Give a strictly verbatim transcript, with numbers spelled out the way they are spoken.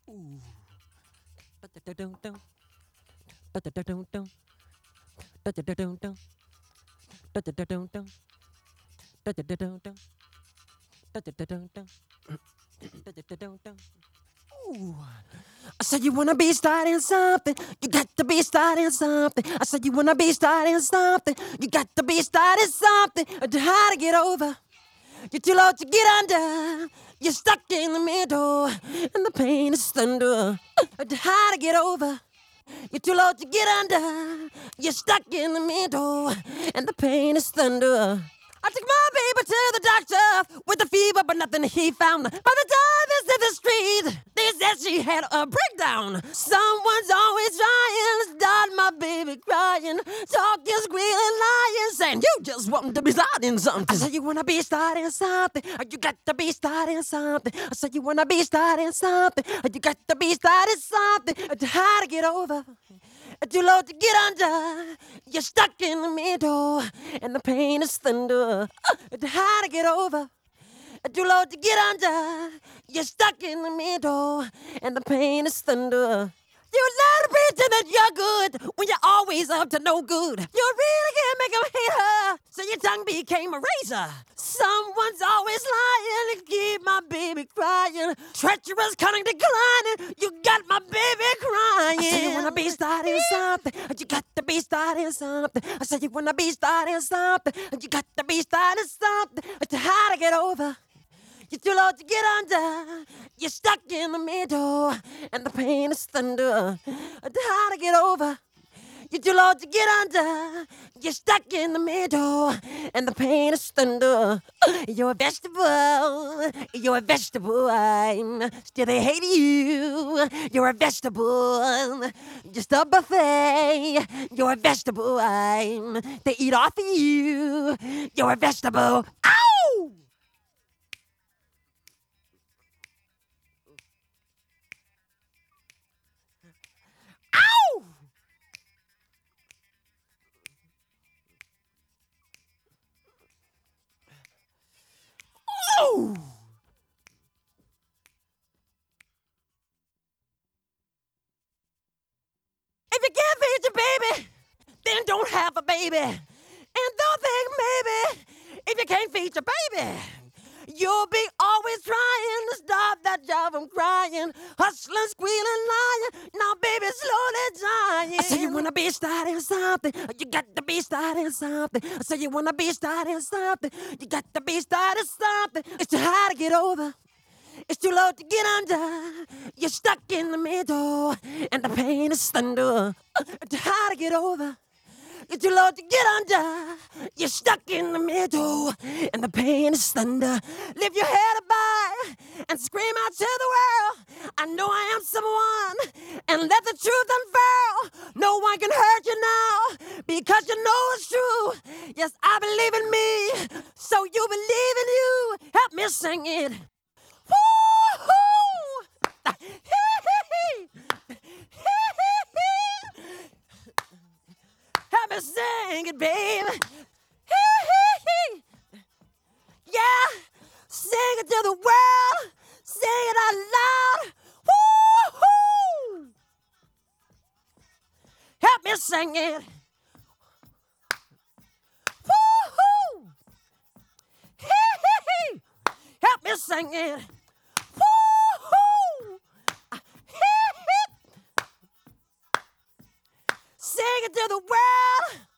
Ooh. Da-da-da-dum-dum. Da-da-da-dum-dum. Da-da-da-dum-dum. Da-da-da-dum-dum. Da-da-da-dum-dum. Da-da-da-dum-dum. Da-da-da-dum-dum. Ooh. I said you wanna be starting something, you got to be starting something. I said you wanna be starting something, you got to be starting something. Too hard to get over, you're too low to get under. You're stuck in the middle, and the pain is thunder. Too hard to get over, you're too low to get under. You're stuck in the middle, and the pain is thunder. I took my baby to the doctor with a fever, but nothing he found. By the time it's in the street, they said she had a breakdown. Someone's always trying to start my baby crying, talking, squealing, lying, saying you just want to be starting something. I said you wanna be starting something, you got to be starting something. I said you wanna be starting something, you got to be starting something. How to get over? Too low to get under, you're stuck in the middle, and the pain is thunder. How to get over? Too low to get under, you're stuck in the middle, and the pain is thunder. You love to pretend that you're good when you're always up to no good. You really can't make them hate her, so your tongue became a razor. Someone's always lying to keep my baby crying. Treacherous, cunning, declining. You got my baby crying. I said you wanna be starting something, you got to be starting something. I said you wanna be starting something, you got to be starting something. It's hard to get over. You're too low to get under. You're stuck in the middle, and the pain is thunder. How to get over? You're too low to get under. You're stuck in the middle, and the pain is thunder. You're a vegetable. You're a vegetable. I'm still they hate you. You're a vegetable. Just a buffet. You're a vegetable. I'm they eat off of you. You're a vegetable. Ow! Ow! Ow! If you can't feed your baby, then don't have a baby. And don't think maybe if you can't feed your baby, you'll be always trying to stop that job from crying, hustling, squealing, lying. Now, baby, slowly dying. I say you wanna be starting something, you got to be starting something. I say you wanna be starting something, you got to be starting something. It's too hard to get over. It's too low to get under. You're stuck in the middle, and the pain is thunder. It's too hard to get over. It's too low to get under. You're stuck in the middle, and the pain is thunder. Lift your head up high and scream out to the world. I know I am someone, and let the truth unfurl. No one can hurt you now because you know it's true. Yes, I believe in me, so you believe in you. Help me sing it. Woo-hoo! Help me sing it, baby. Yeah, sing it to the world. Sing it out loud. Woo-hoo! Help me sing it. Woo-hoo! Help me sing it. Woo-hoo! Sing it to the world.